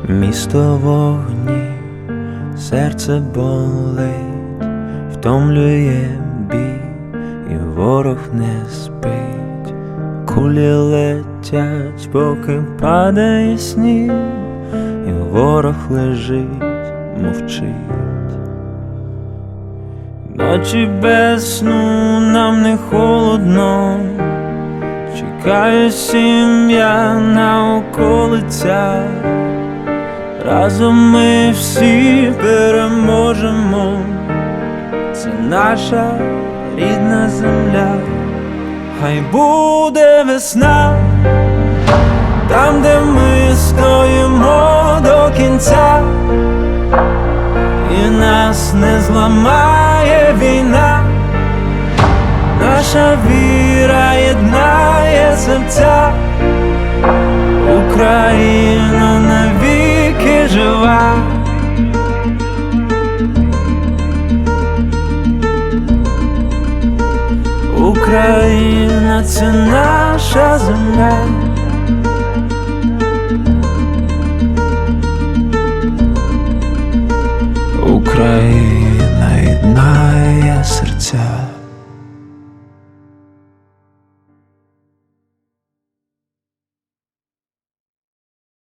Місто вогні, серце болить, втомлює бій, і ворог не спить. Кулі летять, поки падає сніг, і ворог лежить, мовчить. Ночі без сну, нам не холодно, чекає сім'я на околицях. Разом ми всі переможемо, це наша рідна земля. Хай буде весна, там, де ми стоїмо до кінця, і нас не зламає війна. Наша віра єднає серця, Україна навіки жива. Україна — це наша земля. Україна єднає серця.